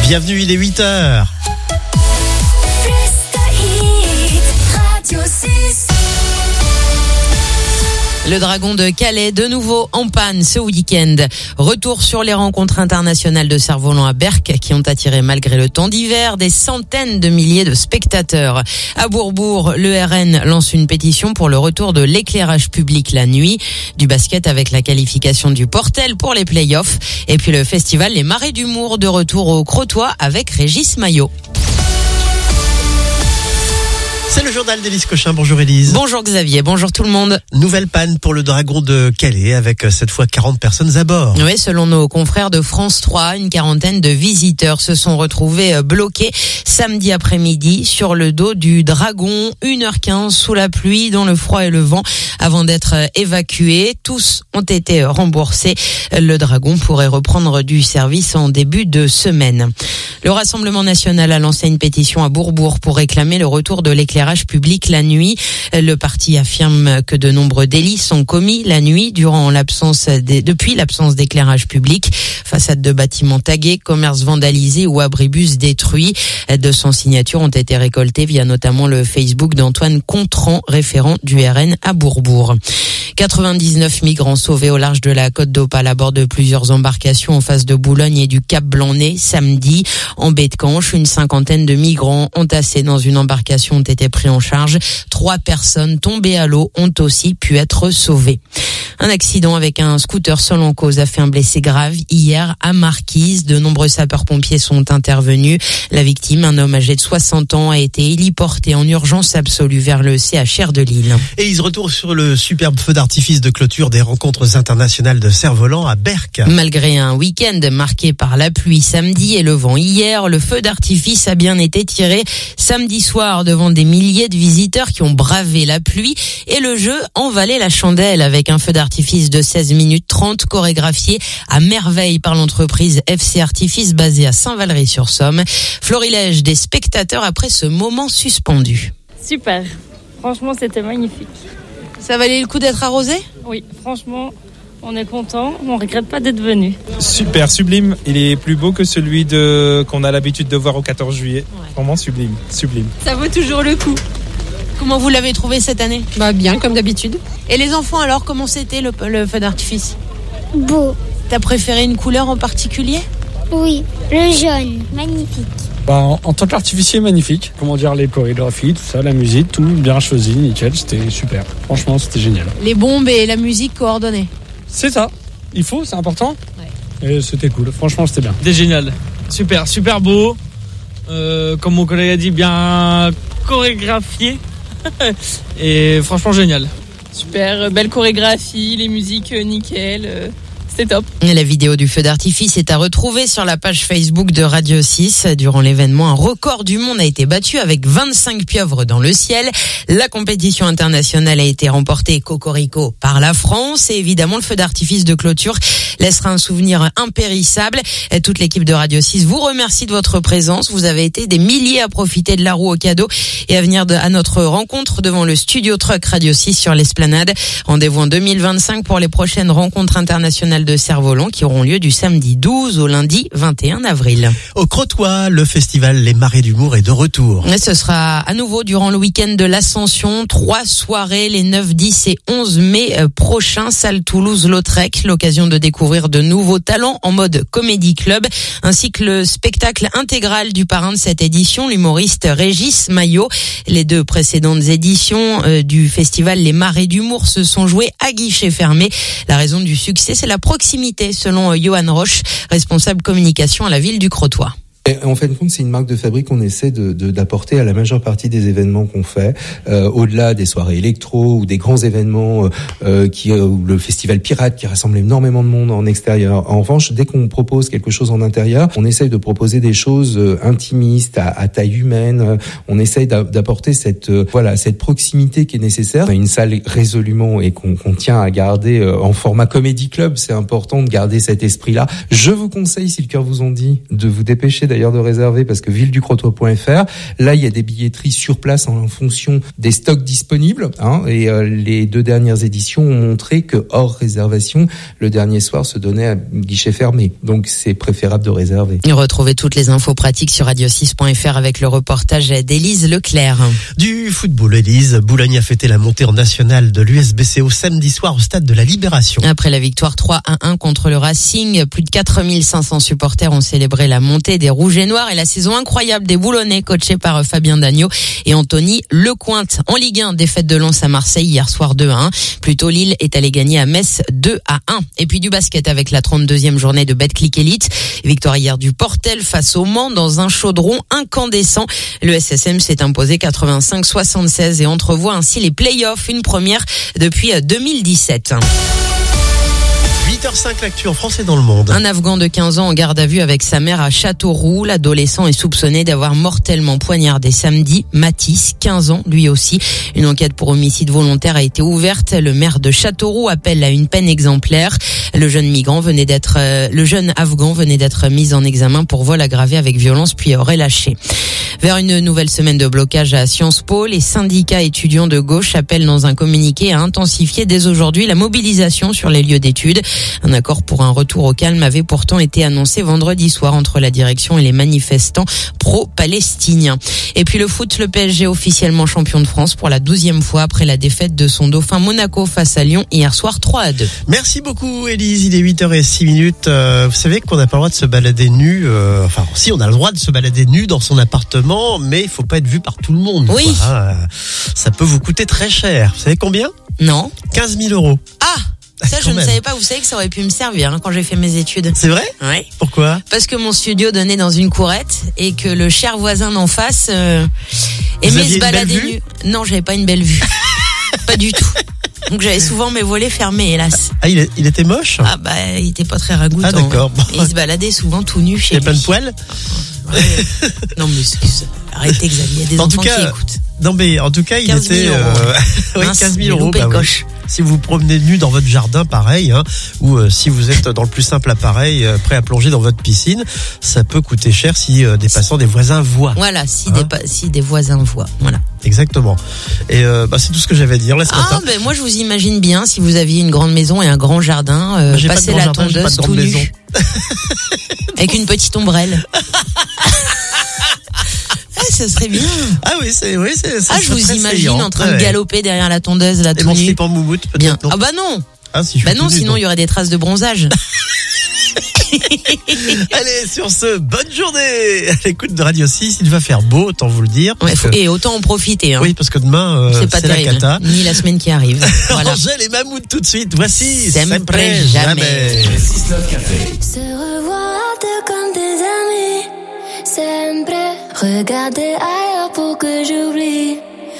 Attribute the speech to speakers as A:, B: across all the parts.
A: Bienvenue, il est 8h.
B: Le Dragon de Calais, de nouveau en panne ce week-end. Retour sur les rencontres internationales de cerfs-volants à Berck qui ont attiré malgré le temps d'hiver des centaines de milliers de spectateurs. À Bourbourg, le RN lance une pétition pour le retour de l'éclairage public la nuit, du basket avec la qualification du Portel pour les play-offs et puis le festival Les Marais d'Humour de retour au Crotoy avec Régis Maillot.
A: C'est le journal d'Élise Cochin. Bonjour Élise.
B: Bonjour Xavier, bonjour tout le monde.
A: Nouvelle panne pour le Dragon de Calais avec cette fois 40 personnes à bord.
B: Oui, selon nos confrères de France 3, une quarantaine de visiteurs se sont retrouvés bloqués samedi après-midi sur le dos du Dragon, 1h15 sous la pluie, dans le froid et le vent, avant d'être évacués. Tous ont été remboursés. Le Dragon pourrait reprendre du service en début de semaine. Le Rassemblement national a lancé une pétition à Bourbourg pour réclamer le retour de l'éclairage public la nuit. Le parti affirme que de nombreux délits sont commis la nuit depuis l'absence d'éclairage public. Façades de bâtiments tagués, commerces vandalisés ou abribus détruits. 200 signatures ont été récoltées via notamment le Facebook d'Antoine Contran, référent du RN à Bourbourg. 99 migrants sauvés au large de la côte d'Opale à bord de plusieurs embarcations en face de Boulogne et du Cap Blanc-Nez samedi. En baie de Canche, une cinquantaine de migrants entassés dans une embarcation ont été pris en charge. 3 personnes tombées à l'eau ont aussi pu être sauvées. Un accident avec un scooter seul en cause a fait un blessé grave hier à Marquise. De nombreux sapeurs-pompiers sont intervenus. La victime, un homme âgé de 60 ans, a été héliporté en urgence absolue vers le CHR de Lille.
A: Et ils se retrouvent sur le superbe feu d'artifice de clôture des rencontres internationales de cerfs-volants à Berck.
B: Malgré un week-end marqué par la pluie samedi et le vent hier, le feu d'artifice a bien été tiré samedi soir devant des milliers de visiteurs qui ont bravé la pluie et le jeu en valait la chandelle avec un feu d'artifice de 16 minutes 30 chorégraphié à merveille par l'entreprise FC Artifice basée à Saint-Valery-sur-Somme. Florilège des spectateurs après ce moment suspendu.
C: Super, franchement c'était magnifique.
B: Ça valait le coup d'être arrosé ?
C: Oui, franchement on est content, on regrette pas d'être venu.
D: Super, sublime, il est plus beau que celui qu'on a l'habitude de voir au 14 juillet. Ouais. Vraiment sublime.
C: Ça vaut toujours le coup.
B: Comment vous l'avez trouvé cette année ?
C: Bien, comme d'habitude.
B: Et les enfants alors, comment c'était le feu d'artifice ?
E: Beau.
B: T'as préféré une couleur en particulier ?
E: Oui, le jaune, magnifique.
F: En tant qu'artificier, magnifique. Les chorégraphies, tout ça, la musique, tout bien choisi, nickel, c'était super. Franchement, c'était génial.
B: Les bombes et la musique coordonnées.
F: C'est ça, c'est important. Ouais. Et c'était cool, franchement, c'était bien.
G: C'était génial, super beau. Comme mon collègue a dit, bien chorégraphié. Et franchement génial.
C: Super, belle chorégraphie, les musiques nickel, c'était top.
B: Et la vidéo du feu d'artifice est à retrouver sur la page Facebook de Radio 6. Durant l'événement, un record du monde a été battu avec 25 pieuvres dans le ciel. La compétition internationale a été remportée cocorico par la France et évidemment le feu d'artifice de clôture laissera un souvenir impérissable. Et toute l'équipe de Radio 6 vous remercie de votre présence. Vous avez été des milliers à profiter de la roue au cadeau et à venir à notre rencontre devant le studio Truck Radio 6 sur l'Esplanade. Rendez-vous en 2025 pour les prochaines rencontres internationales de cerfs-volants qui auront lieu du samedi 12 au lundi 21 avril.
A: Au Crotoy, le festival Les Marais d'Humour est de retour.
B: Et ce sera à nouveau durant le week-end de l'Ascension. 3 soirées les 9, 10 et 11 mai prochains. Salle Toulouse-Lautrec. L'occasion de découvrir de nouveaux talents en mode comédie club, ainsi que le spectacle intégral du parrain de cette édition, l'humoriste Régis Maillot. Les 2 précédentes éditions du festival Les Marais d'Humour se sont jouées à guichet fermé. La raison du succès, c'est la proximité, selon Johan Roche, responsable communication à la ville du Crotoy.
H: Et en fin de compte, c'est une marque de fabrique qu'on essaie d'apporter à la majeure partie des événements qu'on fait, au-delà des soirées électro ou des grands événements ou le festival Pirate qui rassemble énormément de monde en extérieur. En revanche, dès qu'on propose quelque chose en intérieur, on essaye de proposer des choses intimistes, à taille humaine. On essaye d'apporter cette proximité qui est nécessaire. Une salle résolument et qu'on tient à garder en format comédie club, c'est important de garder cet esprit-là. Je vous conseille, si le cœur vous en dit, de vous dépêcher d'ailleurs d'ailleurs de réserver parce que villeducrotoy.fr, là il y a des billetteries sur place en fonction des stocks disponibles, hein, et les 2 dernières éditions ont montré que hors réservation, le dernier soir se donnait à guichet fermé. Donc c'est préférable de réserver.
B: Retrouvez toutes les infos pratiques sur radio6.fr avec le reportage d'Élise Leclerc.
A: Du football, Élise, Boulogne a fêté la montée en nationale de l'USBCO samedi soir au stade de la Libération.
B: Après la victoire 3-1 contre le Racing, plus de 4500 supporters ont célébré la montée des Rouges et Noirs et la saison incroyable des Boulonnais coachés par Fabien Dagneau et Anthony Lecointe. En Ligue 1, défaite de Lens à Marseille hier soir 2-1. Plus tôt, Lille est allé gagner à Metz 2-1. Et puis du basket avec la 32e journée de Betclic Elite. Victoire hier du Portel face au Mans dans un chaudron incandescent. Le SSM s'est imposé 85-76 et entrevoit ainsi les playoffs, une première depuis 2017.
A: 8h05, l'actu en France et dans le monde.
B: Un Afghan de 15 ans en garde à vue avec sa mère à Châteauroux. L'adolescent est soupçonné d'avoir mortellement poignardé samedi Mathis, 15 ans, lui aussi. Une enquête pour homicide volontaire a été ouverte. Le maire de Châteauroux appelle à une peine exemplaire. Le jeune Afghan venait d'être mis en examen pour vol aggravé avec violence puis relâché. Vers une nouvelle semaine de blocage à Sciences Po, les syndicats étudiants de gauche appellent dans un communiqué à intensifier dès aujourd'hui la mobilisation sur les lieux d'études. Un accord pour un retour au calme avait pourtant été annoncé vendredi soir entre la direction et les manifestants pro-palestiniens. Et puis le foot, le PSG officiellement champion de France pour la 12e fois après la défaite de son dauphin Monaco face à Lyon hier soir 3-2.
A: Merci beaucoup Élise, il est 8h06. Vous savez qu'on n'a pas le droit de se balader nu, enfin si on a le droit de se balader nu dans son appartement, mais il faut pas être vu par tout le monde.
B: Oui.
A: Quoi. Ça peut vous coûter très cher. Vous savez combien ?
B: Non.
A: 15 000 €.
B: Ah, ça je ne savais pas, vous savez que ça aurait pu me servir quand j'ai fait mes études.
A: C'est vrai ?
B: Oui.
A: Pourquoi ?
B: Parce que mon studio donnait dans une courette et que le cher voisin d'en face aimait
A: aviez
B: se balader
A: une belle vue ?
B: nu. Non, j'avais pas une belle vue. Pas du tout. Donc j'avais souvent mes volets fermés, hélas.
A: Ah, il était moche ?
B: Ah bah, il était pas très ragoûtant.
A: Ah d'accord. Bon.
B: Et il se baladait souvent tout nu chez
A: Il y a
B: lui.
A: plein de poils ?
B: Ouais. Non mais excuse. Arrêtez Xavier, il y a des enfants qui écoutent.
A: Non mais en tout cas, il
B: 15 000
A: était
B: €.
A: oui,
B: Mince,
A: 15
B: j'ai
A: 000 €.
B: loupé
A: Bah,
B: le
A: oui.
B: coche.
A: Si vous vous promenez nu dans votre jardin, pareil, hein, ou si vous êtes dans le plus simple appareil, prêt à plonger dans votre piscine, ça peut coûter cher si des passants, des voisins voient.
B: Voilà, si des voisins voient. Voilà.
A: Exactement. Et c'est tout ce que j'avais à dire là ce matin.
B: Ah, ben moi je vous imagine bien si vous aviez une grande maison et un grand jardin,
A: J'ai pas de
B: passer
A: grand
B: la
A: jardin, j'ai pas
B: tondeuse
A: de
B: tout
A: grande maison.
B: nu, avec une petite ombrelle. Ce serait bien.
A: Ah oui, c'est
B: je vous
A: très
B: imagine
A: saillant.
B: en train de galoper derrière la tondeuse là
A: Et
B: tout
A: mon
B: nu.
A: slip en moumoute peut-être.
B: Bien.
A: Non.
B: Ah bah non.
A: Ah si je
B: Bah
A: suis
B: non,
A: tout nu,
B: sinon il y aurait des traces de bronzage.
A: Allez, sur ce, bonne journée à l'écoute de Radio 6. Il va faire beau, autant vous le dire.
B: Ouais, et autant en profiter. Hein.
A: Oui, parce que demain,
B: c'est pas
A: c'est la
B: terrible.
A: cata.
B: Ni la semaine qui arrive. Voilà.
A: Angèle et Mammouth tout de suite. Voici
B: Sempre jamais.
I: Se revoir comme des amis. Sempre regarder ailleurs pour que j'oublie.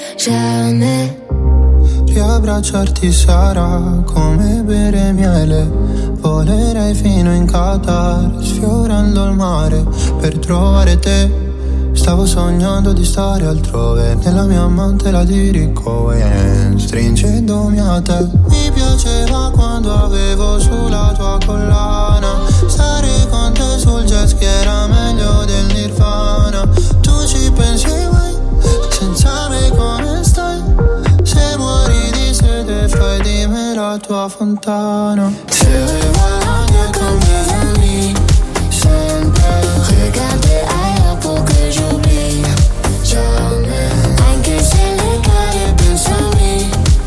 I: Jamais.
J: Riabbracciarti sarà come bere miele. Volerei fino in Qatar, sfiorando il mare per trovare te. Stavo sognando di stare altrove, nella mia mantela di Ricohen, stringendomi a te. Mi piaceva quando avevo sulla tua collana, stare con te sul jet ski era meglio del Nirvana. Tu ci pensi mai, senza me come stai? Se muori di sete fai di me la tua fontana. Se revois comme des amis, sempre regarder ailleurs pour que j'oublie. Jamais, anche se le cade penso a me.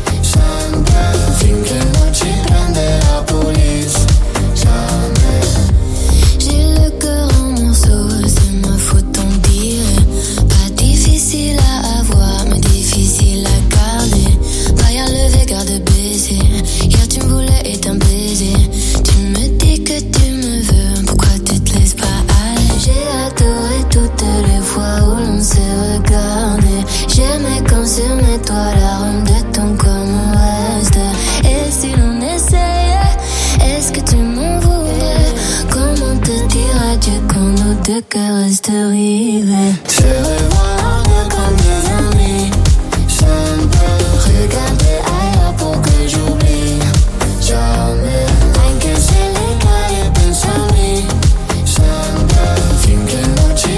J: Sempre, finché non ci prende la police. Jamais. J'ai le cœur en morceaux, c'est ma faute t'en dire. Pas difficile à avoir, mais difficile à garder. Barrière levée, garde baissée. Hier tu me voulais et t'un baiser. Tu me dis que tu me veux, pourquoi tu te laisses pas aller? J'ai adoré toutes les fois où l'on s'est regardé. J'aimais quand sur mes toits l'arôme de ton corps me reste. Et si l'on essayait, est-ce que tu m'en voudrais? Comment te dire adieu quand nos deux cœurs restent rivés? Se revoir comme des amis, sempre regarder ailleurs pour que j'oublie. Jamais, anche se le cade penso a me. Sempre, finché non ci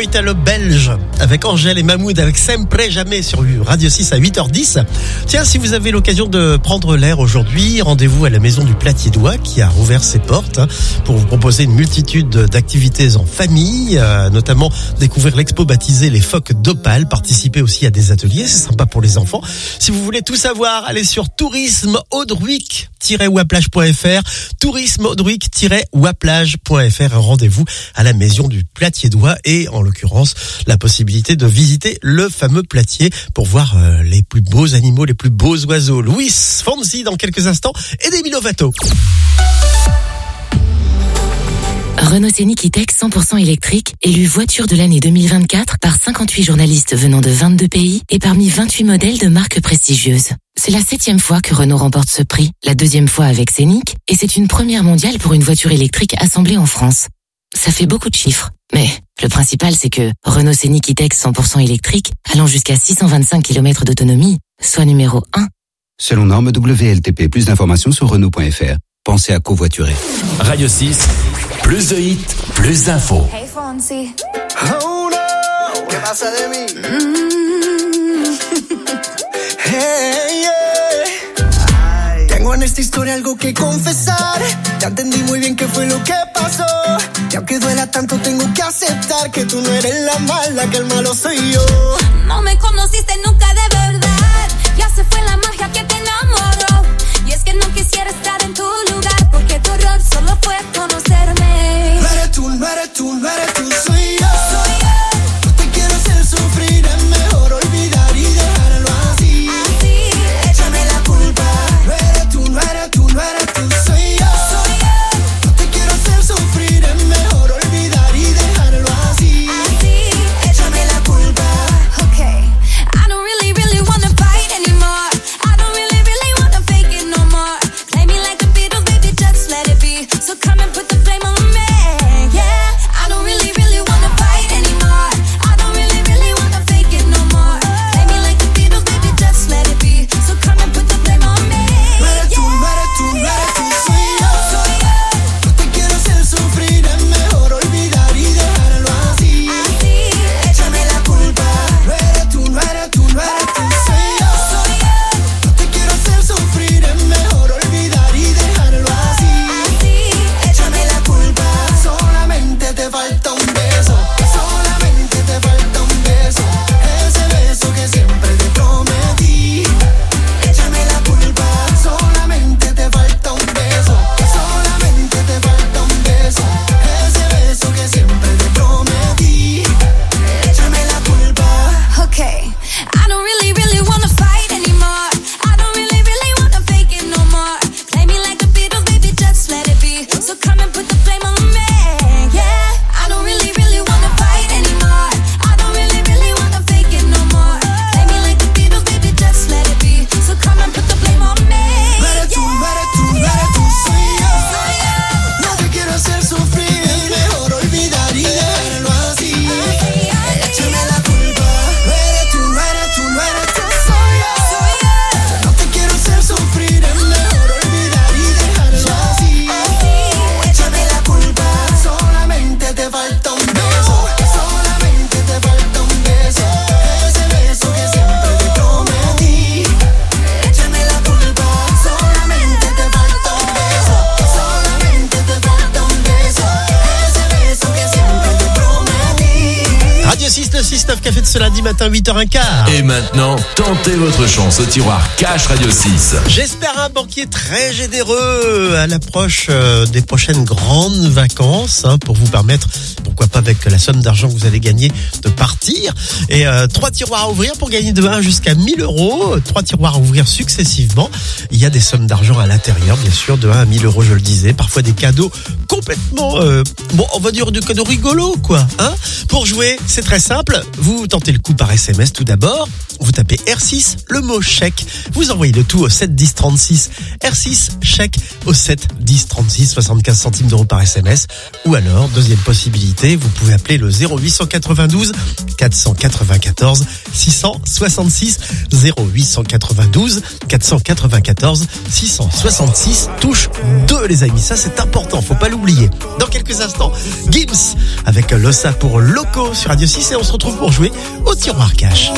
A: italo-belge avec Angèle et Mahmoud avec Sempre Jamais sur Radio 6 à 8h10. Tiens, si vous avez l'occasion de prendre l'air aujourd'hui, rendez-vous à la Maison du Platier-Doigt qui a rouvert ses portes pour vous proposer une multitude d'activités en famille, notamment découvrir l'expo baptisée Les Phoques d'Opale, participer aussi à des ateliers, c'est sympa pour les enfants. Si vous voulez tout savoir, allez sur tourismeaudruic-waplage.fr, tourismeaudruic-waplage.fr, rendez-vous à la Maison du Platier-Doigt et en l'occurrence la possibilité de visiter le fameux Platier pour voir les plus beaux animaux, les plus beaux oiseaux. Luis Fonsi dans quelques instants et Demi Lovato.
K: Renault Scénic E-Tech 100% électrique, élu voiture de l'année 2024 par 58 journalistes venant de 22 pays et parmi 28 modèles de marques prestigieuses. C'est la 7e fois que Renault remporte ce prix, la 2e fois avec Scénic, et c'est une première mondiale pour une voiture électrique assemblée en France. Ça fait beaucoup de chiffres, mais le principal c'est que Renault Scénic E-Tech 100% électrique, allant jusqu'à 625 km d'autonomie, soit numéro 1.
L: Selon norme WLTP, plus d'informations sur Renault.fr. Pensez à covoiturer.
M: Radio 6, plus de hits, plus d'infos.
N: Hey Fonsi.
O: Oh no, ¿qué pasa de mí? Hey, yeah. Tengo en esta historia algo que confesar. Ya entendí muy bien qué fue lo que pasó. Y aunque duela tanto tengo que aceptar que tú no eres la mala, que el malo soy yo.
N: No me conociste nunca de verdad. Ya se fue la magia que te enamoró. Y es que no quisiera estar en tu lugar, porque tu error solo fue conocerme.
O: No eres tú, no eres tú, no eres tú, soy yo. No te quiero hacer sufrir, es mejor olvidar y dejarlo así. Échame la culpa. No eres tú, no eres tú, no eres tú, soy yo. No te quiero hacer sufrir, es mejor olvidar y dejarlo así. Échame la culpa.
N: Okay, I don't really, really wanna fight anymore. I don't really, really wanna fake it no more. Play me like the Beatles, baby, just let it be. So come and put the flame on me, yeah. I don't really, really wanna fight anymore. I don't really, really wanna fake it no more. Play me like the Beatles, baby, just let it be. So come and put the flame on me,
O: no eres tú, no eres tú, no eres tú, soy yo. No te quiero hacer sufrir, es mejor olvidar y dejarlo así. Échame la culpa. No eres tú, no eres tú, no eres tú, soy yo. No te quiero hacer sufrir, es mejor olvidar y dejarlo así. Échame la culpa. Solamente te falta un beso. Solamente te falta un beso. Ese beso que siempre te prometí. Échame la culpa. Solamente te falta un beso. Solamente te falta un beso. Ese beso que siempre te prometí. Échame la culpa.
N: okay. I don't really, really wanna fight anymore. I don't really, really wanna fake it no more. Play me like the Beatles, baby, just let it be. So come and put the flame on me, yeah. I don't really, really wanna fight anymore. I don't really, really wanna fake it no more. Play me like the Beatles, baby, just let it be. So come and put the flame on me,
O: no eres tú, no eres tú, no eres tú, soy yo. No te quiero hacer sufrir, es mejor olvidar y dejarlo así. Échame la culpa. No eres tú, no eres tú, no eres tú, soy yo. No te quiero hacer sufrir, es mejor olvidar y dejarlo así. Échame la culpa. Solamente te falta un beso. Solamente te falta un beso. Ese beso que siempre te prometí. Échame la culpa. Solamente te falta un beso. Solamente te falta un beso. Ese beso que siempre te prometí.
A: Radio 6, le 6-9 café de ce lundi matin 8h15.
M: Et maintenant, tentez votre chance au tiroir Cash Radio 6.
A: J'espère un banquier très généreux à l'approche des prochaines grandes vacances pour vous permettre, pourquoi pas avec la somme d'argent que vous allez gagner, de partir. Et 3 tiroirs à ouvrir pour gagner de 1 jusqu'à 1000 euros. 3 tiroirs à ouvrir successivement. Il y a des sommes d'argent à l'intérieur, bien sûr, de 1 à 1000 euros, je le disais. Parfois des cadeaux complètement, on va dire des cadeaux rigolos, quoi. Pour jouer, c'est très simple. simple, vous tentez le coup par SMS tout d'abord. Vous tapez R6, le mot chèque. Vous envoyez le tout au 7 10 36. R6, chèque au 7 10 36, 75 centimes d'euros par SMS. Ou alors, deuxième possibilité, vous pouvez appeler le 0892 494 666. 0892 494 666. Touche 2 les amis, ça c'est important, faut pas l'oublier. Dans quelques instants, Gims avec Losa pour Loco sur Radio 6 et on se retrouve pour jouer au tiroir cash.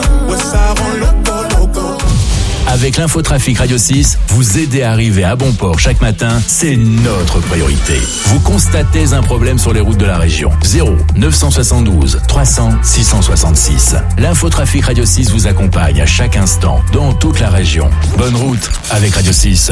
M: Avec l'infotrafic Radio 6, vous aider à arriver à bon port chaque matin, c'est notre priorité. Vous constatez un problème sur les routes de la région. 0 972 300 666. L'infotrafic Radio 6 vous accompagne à chaque instant dans toute la région. Bonne route avec Radio 6.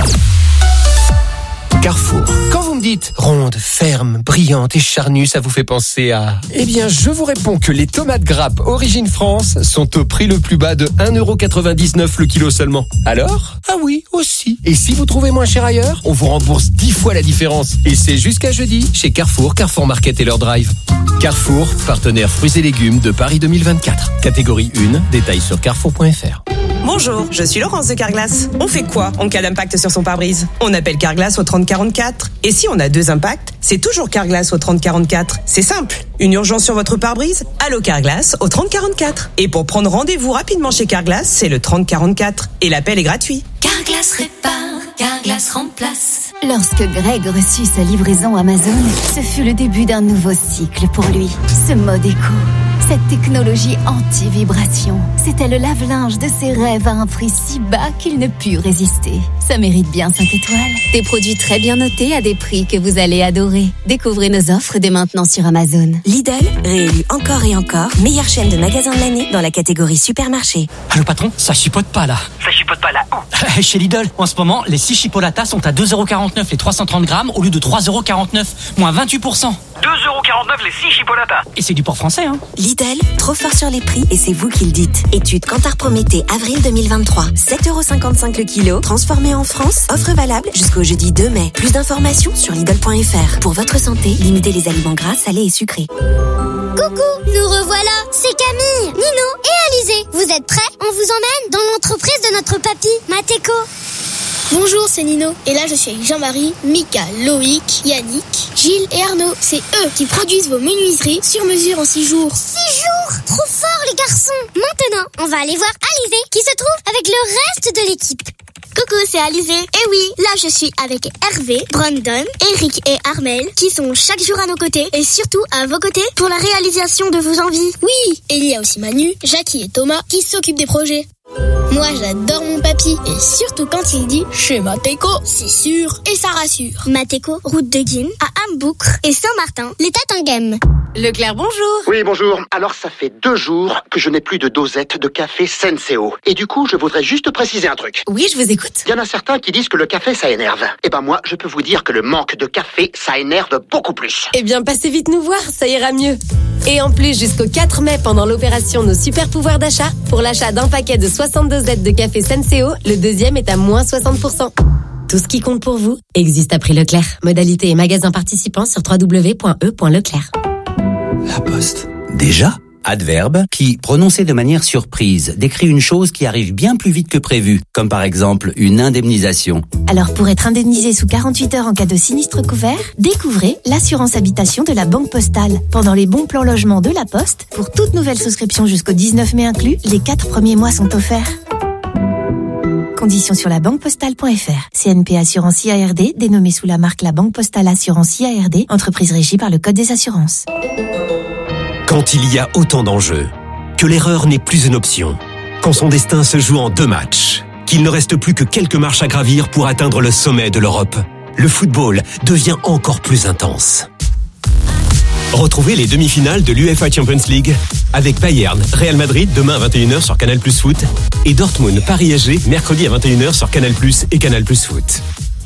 P: Carrefour. Quand vous me dites ronde, ferme, brillante et charnue, ça vous fait penser à... Eh bien, je vous réponds que les tomates grappes Origine France sont au prix le plus bas de 1,99€ le kilo seulement. Alors ? Ah oui, aussi. Et si vous trouvez moins cher ailleurs, on vous rembourse 10 fois la différence. Et c'est jusqu'à jeudi chez Carrefour, Carrefour Market et leur drive. Carrefour, partenaire fruits et légumes de Paris 2024. Catégorie 1, détails sur carrefour.fr.
Q: Bonjour, je suis Laurence de Carglass. On fait quoi en cas d'impact sur son pare-brise ? On appelle Carglass au 3044. Et si on a 2 impacts, c'est toujours Carglass au 3044. C'est simple. Une urgence sur votre pare-brise ? Allô Carglass au 3044. Et pour prendre rendez-vous rapidement chez Carglass, c'est le 3044. Et l'appel est gratuit.
I: Carglass répare, Carglass remplace.
R: Lorsque Greg reçut sa livraison Amazon, ce fut le début d'un nouveau cycle pour lui. Ce mode éco, cette technologie anti-vibration, c'était le lave-linge de ses rêves à un prix si bas qu'il ne put résister. Ça mérite bien 5 étoiles. Des produits très bien notés à des prix que vous allez adorer. Découvrez nos offres dès maintenant sur Amazon.
S: Lidl, réélu encore et encore, meilleure chaîne de magasins de l'année dans la catégorie supermarché.
T: Allô patron, ça chipote pas là.
S: Ça chipote pas là où ?
T: Chez Lidl, en ce moment, les 6 chipolatas sont à 2,49€ les 330 grammes au lieu de 3,49€, moins 28%.
S: 2,49€ les 6 chipolatas.
T: Et c'est du porc français, hein.
S: Lidl, trop fort sur les prix et c'est vous qui le dites. Étude Kantar Prométhée, avril 2023. 7,55€ le kilo, transformé en France. Offre valable jusqu'au jeudi 2 mai. Plus d'informations sur Lidl.fr. Pour votre santé, limitez les aliments gras, salés et sucrés.
E: Coucou, nous revoilà, c'est Camille, Nino et Alizé. Vous êtes prêts ? On vous emmène dans l'entreprise de notre papy, Mateko.
U: Bonjour, c'est Nino. Et là, je suis avec Jean-Marie, Mika, Loïc, Yannick, Gilles et Arnaud. C'est eux qui produisent vos menuiseries sur mesure en 6 jours.
E: 6 jours ? Trop fort, les garçons. Maintenant, on va aller voir Alizé qui se trouve avec le reste de l'équipe.
U: Coucou, c'est Alizé. Et oui, là je suis avec Hervé, Brandon, Eric et Armel qui sont chaque jour à nos côtés et surtout à vos côtés pour la réalisation de vos envies. Oui, et il y a aussi Manu, Jackie et Thomas qui s'occupent des projets. Moi j'adore mon papy et surtout quand il dit chez Mateko, c'est sûr et ça rassure. Mateko, route de Guine, à Amboucre et Saint-Martin, les Tatinghem.
R: Leclerc, bonjour.
V: Oui, bonjour. Alors ça fait 2 jours que je n'ai plus de dosette de café Senseo. Et du coup, je voudrais juste préciser un truc.
R: Oui, je vous écoute.
V: Il y en a certains qui disent que le café ça énerve. Eh ben moi, je peux vous dire que le manque de café, ça énerve beaucoup plus.
R: Eh bien, passez vite nous voir, ça ira mieux. Et en plus, jusqu'au 4 mai, pendant l'opération Nos Super Pouvoirs d'achat, pour l'achat d'un paquet de 62 dosettes de café Senseo, le deuxième est à moins 60%. Tout ce qui compte pour vous existe à prix Leclerc. Modalité et magasin participants sur www.e.leclerc.
W: La Poste. Déjà ? Adverbe qui, prononcé de manière surprise, décrit une chose qui arrive bien plus vite que prévu, comme par exemple une indemnisation.
R: Alors pour être indemnisé sous 48 heures en cas de sinistre couvert, découvrez l'assurance habitation de la Banque Postale. Pendant les bons plans logement de la Poste, pour toute nouvelle souscription jusqu'au 19 mai inclus, les 4 premiers mois sont offerts. Conditions sur labanquepostale.fr. CNP Assurance IARD, dénommée sous la marque La Banque Postale Assurance IARD, entreprise régie par le Code des assurances.
X: Quand il y a autant d'enjeux, que l'erreur n'est plus une option, quand son destin se joue en 2 matchs, qu'il ne reste plus que quelques marches à gravir pour atteindre le sommet de l'Europe, le football devient encore plus intense. Retrouvez les demi-finales de l'UEFA Champions League avec Bayern, Real Madrid demain à 21h sur Canal+ Foot et Dortmund, Paris SG mercredi à 21h sur Canal+ et Canal+ Foot.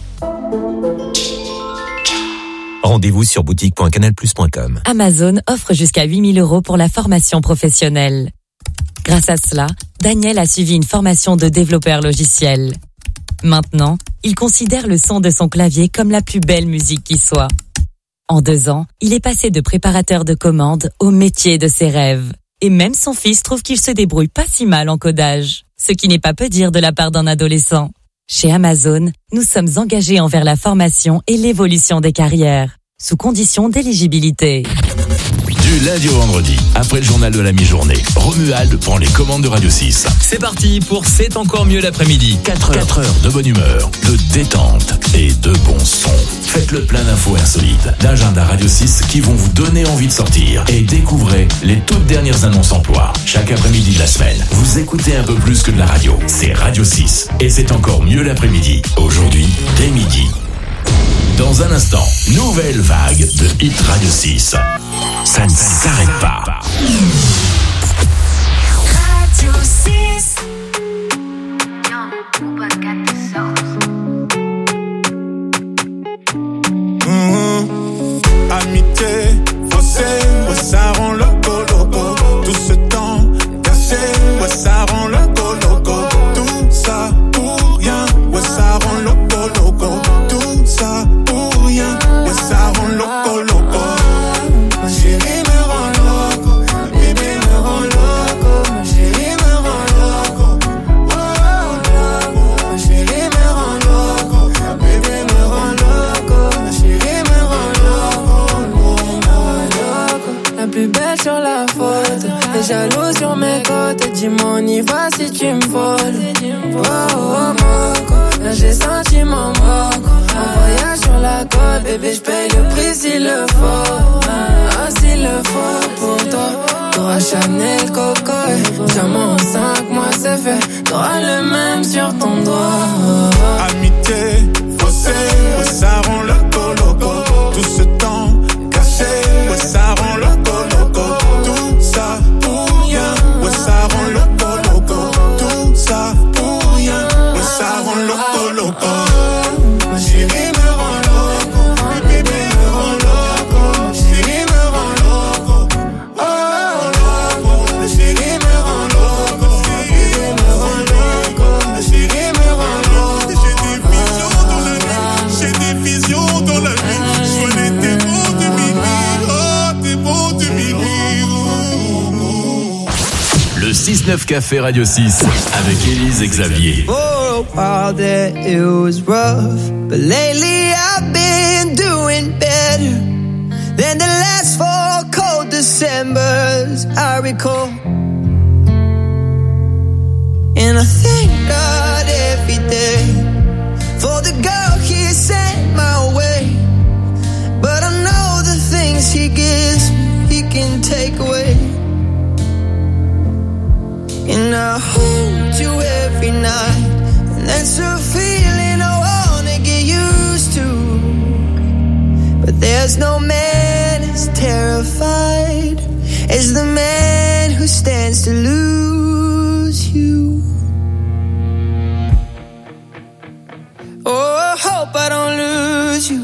X: Rendez-vous sur boutique.canalplus.com.
K: Amazon offre jusqu'à 8 000 € pour la formation professionnelle. Grâce à cela, Daniel a suivi une formation de développeur logiciel. Maintenant, il considère le son de son clavier comme la plus belle musique qui soit. En 2 ans, il est passé de préparateur de commandes au métier de ses rêves.
C: Et même son fils trouve qu'il se débrouille pas si mal en codage. Ce qui n'est pas peu dire de la part d'un adolescent. Chez Amazon, nous sommes engagés envers la formation et l'évolution des carrières, sous condition d'éligibilité.
M: Du lundi au vendredi, après le journal de la mi-journée, Romuald prend les commandes de Radio 6.
D: C'est parti pour C'est encore mieux l'après-midi.
M: 4 heures de bonne humeur, de détente et de bon son. Faites le plein d'infos insolites, d'agenda Radio 6 qui vont vous donner envie de sortir. Et découvrez les toutes dernières annonces emploi. Chaque après-midi de la semaine, vous écoutez un peu plus que de la radio. C'est Radio 6. Et c'est encore mieux l'après-midi. Aujourd'hui, dès midi. Dans un instant, nouvelle vague de Hit Radio 6. Ça ne s'arrête pas.
I: Radio 6.
J: Amitié, faussée, ouais, ça rend loco, loco. Tout ce temps caché, ouais, ça rend loco, loco. Tout ça pour rien, ouais, ça rend loco, loco. Tout ça pour rien, ouais, ça rend loco, loco. Ma chérie me rend loco, bébé me rend loco. Ma chérie me rend loco, ma chérie me rend loco, bébé me rend loco. Ma chérie me rend loco,
F: la plus belle sur la photo, les jaloux sur mes côtes. Dis-moi on y va si tu me voles. Oh oh moco, là j'ai senti mon moco. Un voyage sur la côte, bébé j'paye le prix s'il le faut. Ah s'il le faut pour toi. T'auras Chanel, Coco et diamant en 5 mois c'est fait. T'auras le même sur ton doigt.
J: amitié, faussée, ouais, ça rend loco, loco. Tout ce temps caché, ouais, ça rend loco, loco. Tout ça pour rien, ouais, ça rend loco, loco. Tout ça pour rien, ouais, ça rend loco, loco. Ma chérie me rend loco, ma bébé me rend loco. Ma chérie me rend loco, oh loco. Ma chérie me rend loco, ma bébé me rend loco. Ma chérie me rend loco. J'ai des visions dans la nuit, je vois les démons de minuit, oh démons de minuit.
M: Le 6-9 Café Radio 6 avec Élise et Xavier.
F: For a while there it was rough, but lately I've been doing better than the last 4 cold Decembers I recall. And I thank God every day for the girl He sent my way. But I know the things He gives me, He can take away. And I hold you every night, and that's a feeling I wanna get used to. But there's no man as terrified as the man who stands to lose you. Oh, I hope I don't lose you.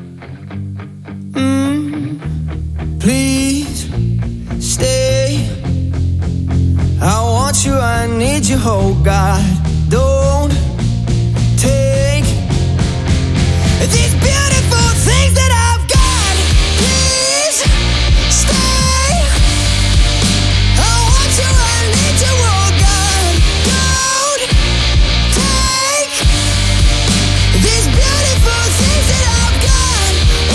F: Please stay. I want you, I need you, oh God. Don't take these beautiful things that I've got. Please stay. I want you, I need you, oh God. Don't take these beautiful things that I've got.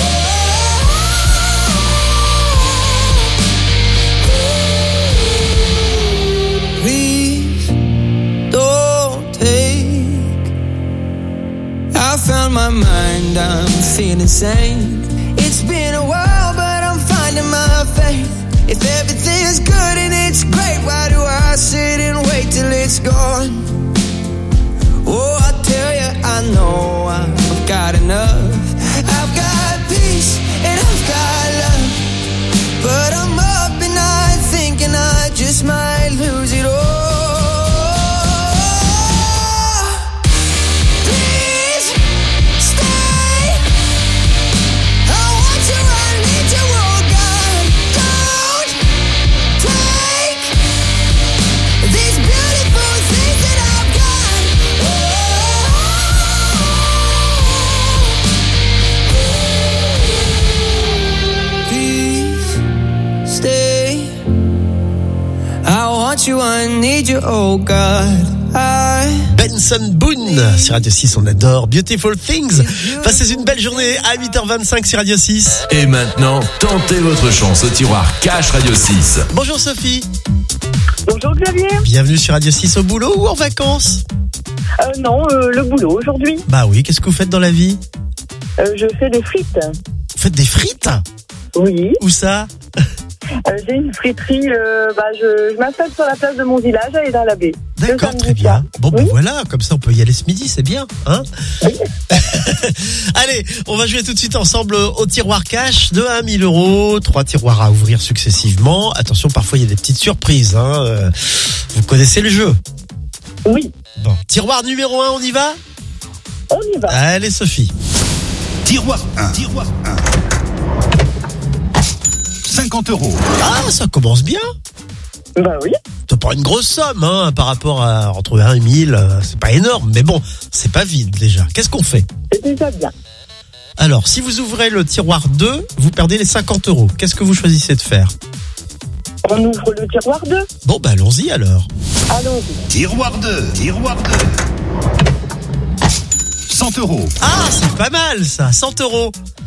F: Please don't take. I found my mind, I'm feeling sane. It's been a while, but I'm finding my faith. If everything's good and it's great, why do I sit and wait till it's gone? Oh, I tell you, I know I've got enough. I've got peace and I've got love, but I'm up at night thinking I just might lose it all. Please stay. I want you, I need you, oh God. Don't take these beautiful things that I've got. Oh. you, I need you, oh God.
A: Benson Boone sur Radio 6, on adore Beautiful Things. Passez une belle journée à 8h25 sur Radio 6.
M: Et maintenant, tentez votre chance au tiroir Cash Radio 6.
A: Bonjour Sophie.
B: Bonjour Xavier.
A: Bienvenue sur Radio 6 au boulot ou en vacances?
B: Non, le boulot aujourd'hui.
A: Bah oui, qu'est-ce que vous faites dans la vie?
B: Je fais des frites.
A: Vous faites des frites?
B: Oui.
A: Où ça?
B: J'ai une friterie, je m'installe sur la place de mon village à Édard-la-Baie.
A: D'accord, très bien. Bon, ben voilà, comme ça on peut y aller ce midi, c'est bien, hein? Oui. Allez, on va jouer tout de suite ensemble au tiroir cash de 1 000 €. 3 tiroirs à ouvrir successivement. Attention, parfois il y a des petites surprises, hein. Vous connaissez le jeu?
B: Oui.
A: Bon, tiroir numéro 1, on y va?
B: On y va.
A: Allez, Sophie.
G: Tiroir 1. 50 €.
A: Ah, ça commence bien.
B: Bah oui.
A: C'est pas une grosse somme, hein, par rapport à entre 1 et 1000, c'est pas énorme, mais bon, c'est pas vide déjà. Qu'est-ce qu'on fait?
B: C'est déjà bien.
A: Alors, si vous ouvrez le tiroir 2, vous perdez les 50 €. Qu'est-ce que vous choisissez de faire?
B: On ouvre le tiroir 2.
A: Bon, bah allons-y alors.
B: Allons-y.
G: Tiroir 2. 100 €.
A: Ah, c'est pas mal ça, 100 €.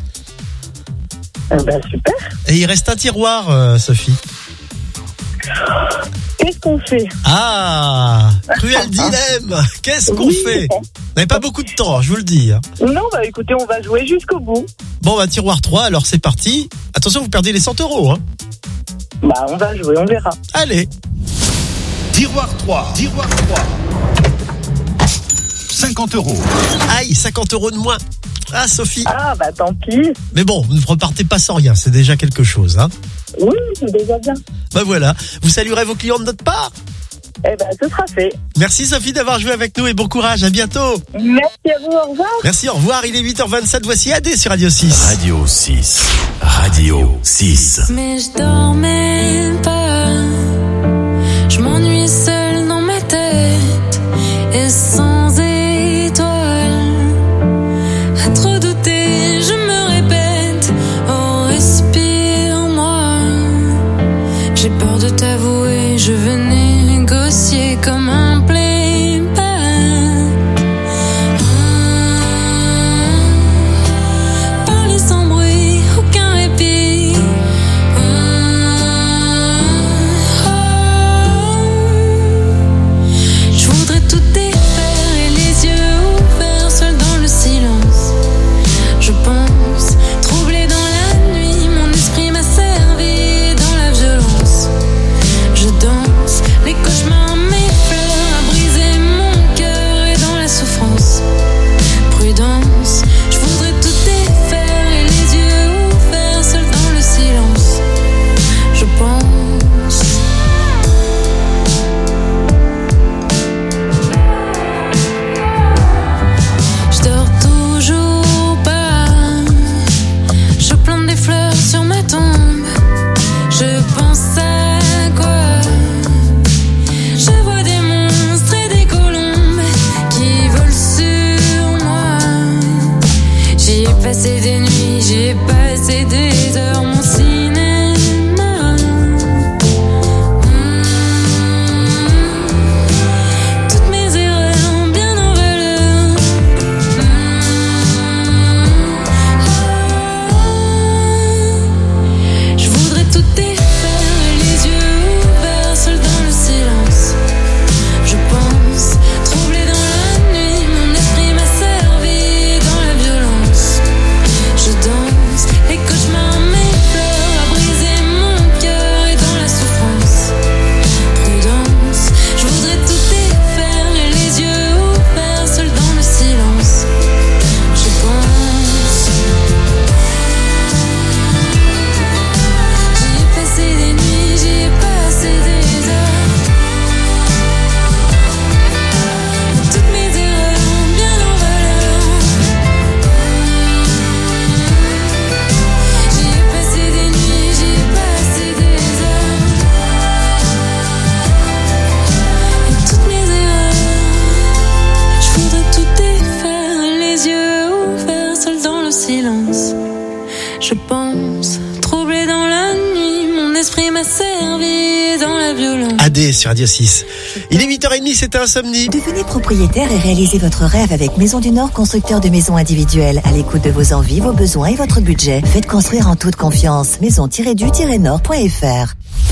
B: Super.
A: Et il reste un tiroir, Sophie.
B: Qu'est-ce qu'on fait?
A: Ah, cruel dilemme. Qu'est-ce qu'on fait? Vous n'avez pas beaucoup de temps, je vous le dis.
B: Non, écoutez, on va jouer jusqu'au bout.
A: Bon, tiroir 3, alors c'est parti. Attention, vous perdez les 100 €, hein.
B: On va jouer, on verra.
A: Allez.
G: Tiroir 3. 50 €.
A: Aïe, 50 € de moins. Ah, Sophie.
B: Ah, tant pis.
A: Mais bon, vous ne repartez pas sans rien, c'est déjà quelque chose, hein.
B: Oui, c'est déjà bien.
A: Voilà, vous saluerez vos clients de notre part?
B: Ce sera fait.
A: Merci Sophie d'avoir joué avec nous et bon courage, à bientôt.
B: Merci à vous, au revoir.
A: Merci, au revoir, il est 8h27, voici AD sur Radio 6.
M: Radio 6. Radio 6.
N: Mais je dormais pas, je m'ennuie seule dans ma tête et sans étoiles. À trop douter, je me répète, oh respire-moi. J'ai peur de t'avouer, je veux négocier comme un playback. Parler sans bruit, aucun répit. Je voudrais tout défaire et les yeux ouverts, seul dans le silence. Je pense, troublé dans la nuit, mon esprit m'a servi dans la violence. Je danse, les cauchemars m'effleurent, à briser mon cœur et dans la souffrance. Prudence, je voudrais tout défaire et les yeux ouverts, seul dans le silence. Je pense. Je dors toujours pas. Je plante des fleurs sur ma tombe. Je pense à quoi? Je vois des monstres et des colombes qui volent sur moi. J'y ai passé des nuits, j'y ai passé des heures, mon cinéma. Toutes mes erreurs bien en valeur. Je voudrais tout défaire, les yeux ouverts, seul dans le silence. Je pense, troublé dans la nuit, mon esprit m'a servi dans la violence. Je danse, les cauchemars m'effleurent, à briser mon cœur et dans la souffrance. Prudence, je voudrais tout défaire, les yeux ouverts, seul dans le silence. Je pense. J'y ai passé des nuits, j'y ai passé des heures. Toutes mes erreurs bien en valeur. J'y ai passé des nuits, j'y ai passé des heures. Et toutes mes erreurs, je voudrais tout défaire, les yeux ouverts, seul dans le silence. Je pense, troublé dans la nuit, mon
H: esprit m'a servi dans la violence.
A: AD sur Radio 6. Il est 8h30, c'était Insomnie.
L: Devenez propriétaire et réalisez votre rêve avec Maison du Nord, constructeur de maisons individuelles. À l'écoute de vos envies, vos besoins et votre budget. Faites construire en toute confiance. maison-du-nord.fr.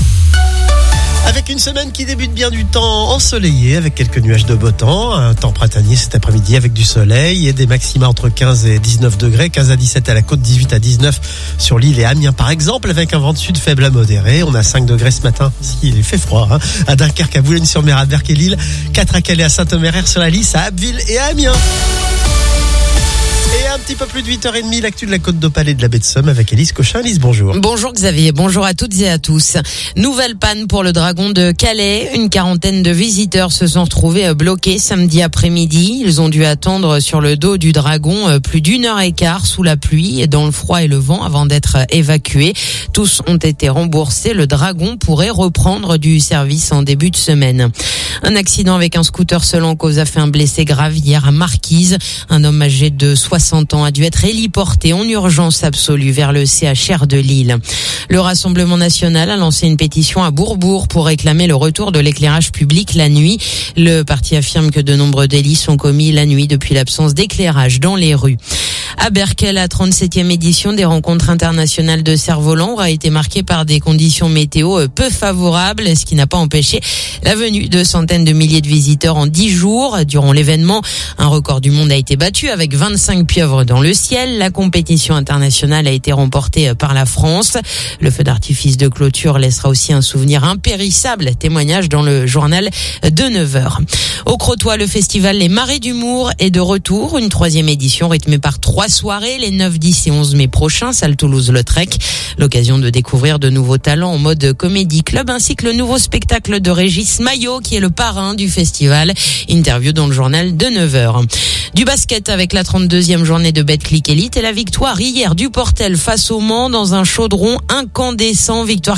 A: Avec une semaine qui débute bien du temps ensoleillé, avec quelques nuages de beau temps, un temps printanier cet après-midi avec du soleil et des maxima entre 15 et 19 degrés, 15 à 17 à la côte, 18 à 19 sur l'île et Amiens par exemple, avec un vent de sud faible à modéré. On a 5 degrés ce matin, il fait froid, à Dunkerque, à Boulogne-sur-Mer, à Berck-et-Lille, 4 à Calais, à Saint-Omer, sur la Lys, à Abbeville et à Amiens. Et un petit peu plus de 8h30, l'actu de la Côte d'Opale et de la baie de Somme avec Élise Cochin. Élise, bonjour.
O: Bonjour Xavier, bonjour à toutes et à tous. Nouvelle panne pour le Dragon de Calais. Une quarantaine de visiteurs se sont retrouvés bloqués samedi après-midi. Ils ont dû attendre sur le dos du Dragon plus d'1h15 sous la pluie et dans le froid et le vent avant d'être évacués. Tous ont été remboursés. Le Dragon pourrait reprendre du service en début de semaine. Un accident avec un scooter seul en cause a fait un blessé grave hier à Marquise. Un homme âgé de 60 ans a dû être héliporté en urgence absolue vers le CHR de Lille. Le Rassemblement national a lancé une pétition à Bourbourg pour réclamer le retour de l'éclairage public la nuit. Le parti affirme que de nombreux délits sont commis la nuit depuis l'absence d'éclairage dans les rues. À Berck, la 37e édition des rencontres internationales de cerf-volant aura été marquée par des conditions météo peu favorables, ce qui n'a pas empêché la venue de centaines de milliers de visiteurs en 10 jours. Durant l'événement, un record du monde a été battu avec 25 pieuvres dans le ciel. La compétition internationale a été remportée par la France. Le feu d'artifice de clôture laissera aussi un souvenir impérissable. Témoignage dans le journal de 9h. Au Crotoy, le festival Les Marées d'Humour est de retour. Une 3e édition rythmée par 3 soirées, les 9, 10 et 11 mai prochains, salle Toulouse-Lautrec. L'occasion de découvrir de nouveaux talents en mode comédie club, ainsi que le nouveau spectacle de Régis Maillot, qui est le parrain du festival. Interview dans le journal de 9h. Du basket avec la 32e journée de Betclic Elite et la victoire hier du Portel face au Mans dans un chaudron incandescent. Victoire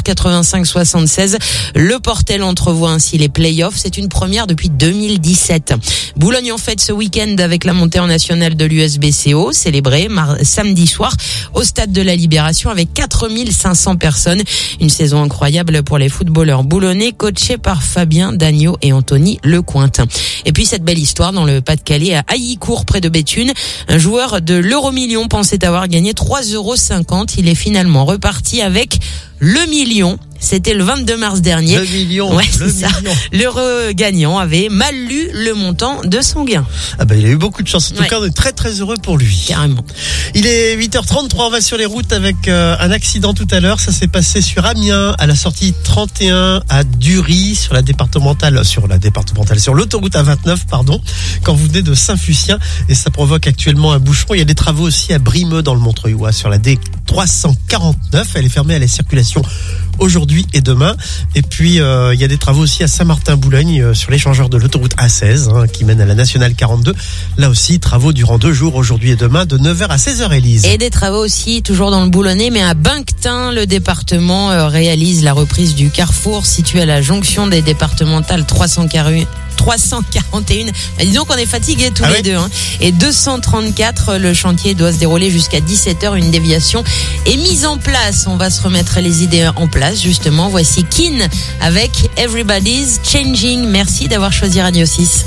O: 85-76. Le Portel entrevoit ainsi les playoffs. C'est une première depuis 2017. Boulogne en fête ce week-end avec la montée en nationale de l'USBCO, célébrée samedi soir au stade de la Libération avec 4500 personnes. Une saison incroyable pour les footballeurs boulonnais coachés par Fabien Dagneau et Anthony Lecointe. Et puis cette belle histoire dans le Pas-de-Calais à Haillicourt près de Béthune. Un joueur de l'Euro-Million pensait avoir gagné 3,50 €. Il est finalement reparti avec le million. C'était le 22 mars dernier.
A: Le million.
O: Ouais, c'est ça. L'heureux gagnant avait mal lu le montant de son gain.
A: Ah il a eu beaucoup de chance. En tout cas, on est très très heureux pour lui.
O: Carrément.
A: Il est 8h33, on va sur les routes avec un accident tout à l'heure. Ça s'est passé sur Amiens, à la sortie 31 à Dury, sur l'autoroute A29, quand vous venez de Saint-Fucien. Et ça provoque actuellement un bouchon. Il y a des travaux aussi à Brimeux dans le Montreuil, sur la D349. Elle est fermée à la circulation aujourd'hui et demain. Et puis il y a des travaux aussi à Saint-Martin-Boulogne sur l'échangeur de l'autoroute A16 qui mène à la nationale 42. Là aussi, travaux durant 2 jours, aujourd'hui et demain, de 9h à 16h, Élise.
O: Et des travaux aussi, toujours dans le Boulonnais, mais à Banctin, le département réalise la reprise du carrefour situé à la jonction des départementales 341. Disons qu'on est fatigués tous les deux. Et 234, le chantier doit se dérouler jusqu'à 17h. Une déviation est mise en place. On va se remettre les idées en place, justement. Voici Keane avec Everybody's Changing. Merci d'avoir choisi Radio 6.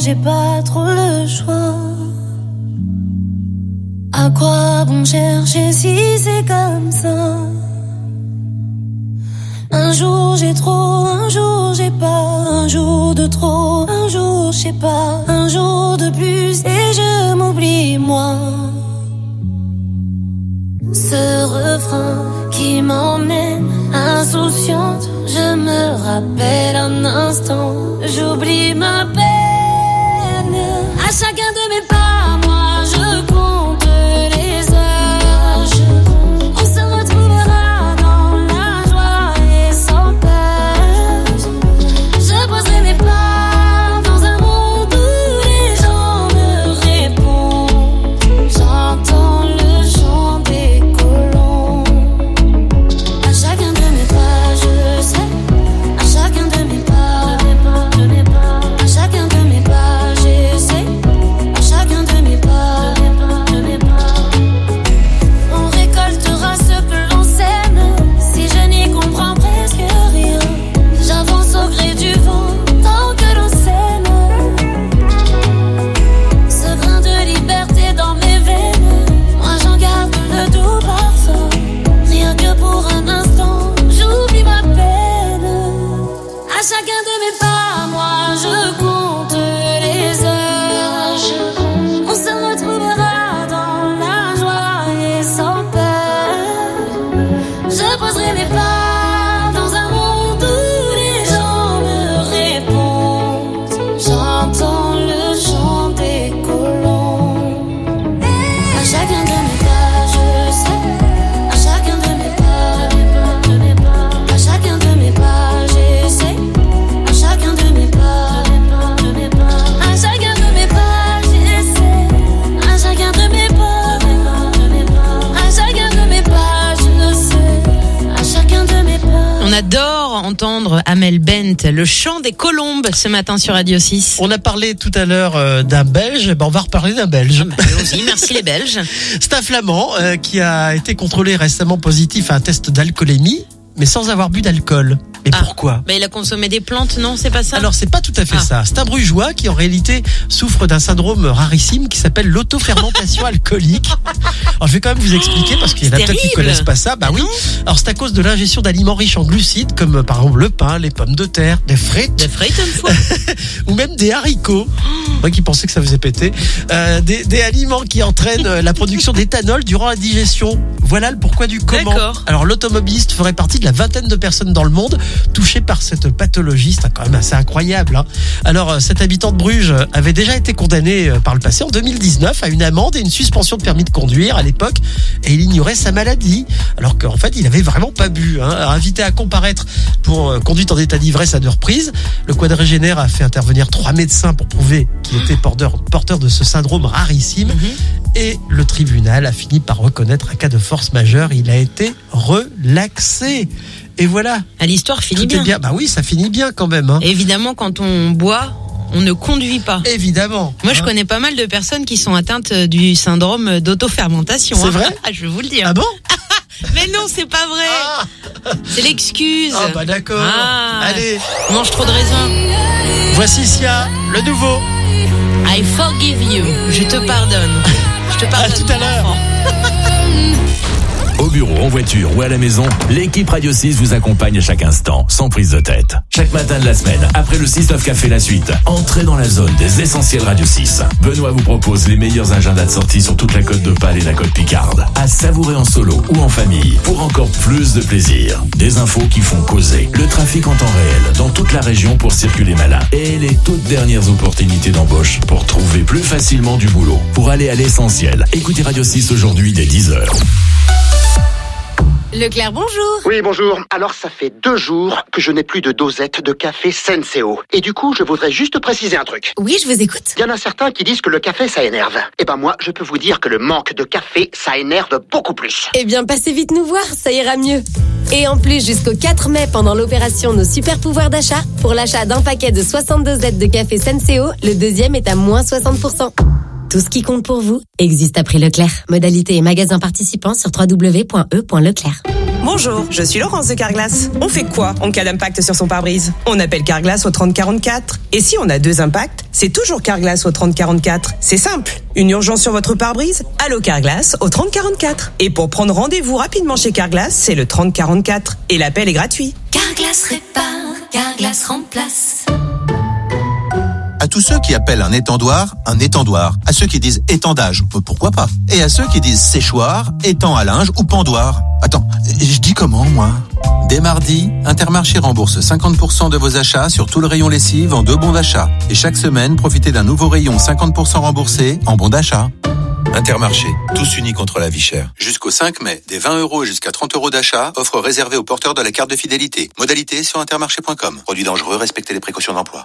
H: j'ai pas trop le choix. À quoi bon chercher si c'est comme ça? Un jour j'ai trop, un jour j'ai pas, un jour de trop, un jour je sais pas, un jour de plus et je m'oublie moi. Ce refrain qui m'emmène insouciante, je me rappelle un instant, j'oublie ma peine. À chacun de mes pas, moi je compte les heures. On se retrouvera dans la joie et sans peur. Je poserai mes pas dans un monde où les gens me répondent. J'entends le chant des colons. À chacun de mes pas, je sais. À chacun de mes pas, à chacun de mes pas, j'essaie. À chacun de mes pas, on récoltera ce que l'on sème. Si je n'y comprends presque rien, j'avance au gré du vent tant que l'on s'aime. Ce grain de liberté dans mes veines, moi j'en garde le doux parfum. Rien que pour un instant, j'oublie ma peine. À chacun de mes pas, moi je compte les heures. On se retrouvera dans la joie et sans peur. Je poserai mes pas dans un monde où les gens me répondent. J'entends le chant des colons. À chacun de mes pas, je sais. À chacun de mes pas, à chacun de mes pas, j'essaie. À chacun de mes pas, à chacun de mes pas, j'essaie. À chacun de mes pas, à chacun de mes pas, je sais. À chacun de mes pas.
O: On adore entendre Amel Bent, le chant des colombes, ce matin sur Radio 6.
A: On a parlé tout à l'heure d'un Belge, on va reparler d'un Belge.
O: Allons-y, merci les Belges.
A: C'est un Flamand qui a été contrôlé récemment positif à un test d'alcoolémie, mais sans avoir bu d'alcool. Et pourquoi?
O: Il a consommé des plantes, non, c'est pas ça?
A: Alors c'est pas tout à fait ça. C'est un brugeois qui en réalité souffre d'un syndrome rarissime qui s'appelle l'autofermentation alcoolique. Alors je vais quand même vous expliquer parce qu'il y en a peut-être qui connaissent pas ça. Bah oui. Alors c'est à cause de l'ingestion d'aliments riches en glucides comme par exemple le pain, les pommes de terre, des frites,
O: une fois,
A: ou même des haricots. Moi qui pensais que ça faisait péter. Des aliments qui entraînent la production d'éthanol durant la digestion. Voilà le pourquoi du comment.
O: D'accord.
A: Alors l'automobiliste ferait partie de la vingtaine de personnes dans le monde touchées par cette pathologie. C'est quand même assez incroyable, hein. Alors cet habitant de Bruges avait déjà été condamné par le passé en 2019 à une amende et une suspension de permis de conduire à l'époque, et il ignorait sa maladie alors qu'en fait il avait vraiment pas bu, hein. Invité à comparaître pour conduite en état d'ivresse à 2 reprises, le quadragénaire a fait intervenir 3 médecins pour prouver qu'il était porteur de ce syndrome rarissime. Et le tribunal a fini par reconnaître un cas de force majeure. Il a été relaxé. Et voilà.
O: L'histoire finit
A: Tout est bien. Bah oui, ça finit bien quand même, hein.
O: Évidemment, quand on boit, on ne conduit pas.
A: Évidemment.
O: Moi, je connais pas mal de personnes qui sont atteintes du syndrome d'autofermentation.
A: C'est vrai?
O: Je vais vous le dire.
A: Ah bon?
O: Mais non, c'est pas vrai. C'est l'excuse.
A: Ah bah d'accord. Allez.
O: On mange trop de raisins.
A: Voici Sia, le nouveau.
O: I forgive you. Je te pardonne. Je te pardonne.
A: À tout à l'heure.
M: Au bureau, en voiture ou à la maison, l'équipe Radio 6 vous accompagne à chaque instant, sans prise de tête. Chaque matin de la semaine, après le 6-9 Café la suite, entrez dans la zone des essentiels Radio 6. Benoît vous propose les meilleurs agendas de sortie sur toute la côte d'Opale et la côte Picarde. À savourer en solo ou en famille, pour encore plus de plaisir. Des infos qui font causer. Le trafic en temps réel, dans toute la région pour circuler malin. Et les toutes dernières opportunités d'embauche pour trouver plus facilement du boulot. Pour aller à l'essentiel, écoutez Radio 6 aujourd'hui dès 10h.
P: Leclerc, bonjour.
V: Oui, bonjour. Alors, ça fait 2 jours que je n'ai plus de dosette de café Senseo. Et du coup, je voudrais juste préciser un truc.
P: Oui, je vous écoute.
V: Il y en a certains qui disent que le café, ça énerve. Eh ben moi, je peux vous dire que le manque de café, ça énerve beaucoup plus.
P: Eh bien, passez vite nous voir, ça ira mieux. Et en plus, jusqu'au 4 mai, pendant l'opération Nos Super Pouvoirs d'achat, pour l'achat d'un paquet de 60 dosettes de café Senseo, le deuxième est à moins 60%. Tout ce qui compte pour vous existe à prix Leclerc. Modalité et magasin participants sur www.e.leclerc.
E: Bonjour, je suis Laurence de Carglass. On fait quoi en cas d'impact sur son pare-brise? On appelle Carglass au 3044. Et si on a 2 impacts, c'est toujours Carglass au 3044. C'est simple. Une urgence sur votre pare-brise? Allô Carglass au 3044. Et pour prendre rendez-vous rapidement chez Carglass, c'est le 3044. Et l'appel est gratuit.
H: Carglass répare, Carglass remplace.
Q: À tous ceux qui appellent un étendoir. À ceux qui disent étendage, pourquoi pas? Et à ceux qui disent séchoir, étang à linge ou pendoir. Attends, je dis comment, moi? Dès mardi, Intermarché rembourse 50% de vos achats sur tout le rayon lessive en 2 bons d'achat. Et chaque semaine, profitez d'un nouveau rayon 50% remboursé en bons d'achat. Intermarché, tous unis contre la vie chère. Jusqu'au 5 mai, des 20 € jusqu'à 30 € d'achat, offre réservée aux porteurs de la carte de fidélité. Modalité sur intermarché.com. Produit dangereux, respectez les précautions d'emploi.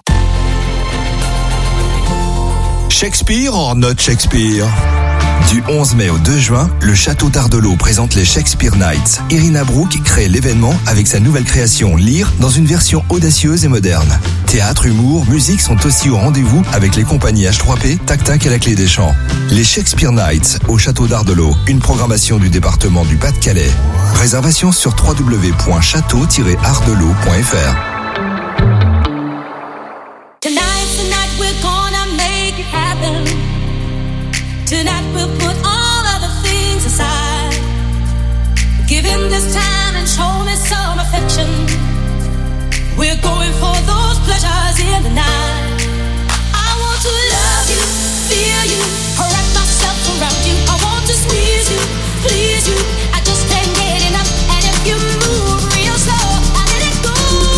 S: Shakespeare or not Shakespeare? Du 11 mai au 2 juin, le Château d'Ardelot présente les Shakespeare Nights. Irina Brook crée l'événement avec sa nouvelle création Lire dans une version audacieuse et moderne. Théâtre, humour, musique sont aussi au rendez-vous avec les compagnies H3P, Tac Tac et la Clé des Champs. Les Shakespeare Nights au Château d'Ardelot, une programmation du département du Pas-de-Calais. Réservation sur www.château-ardelot.fr.
H: Tonight we'll put all other things aside. Give him this time and show me some affection. We're going for those pleasures in the night. I want to love you, feel you, wrap myself around you. I want to squeeze you, please you. I just can't get enough. And if you move real slow, I let it go.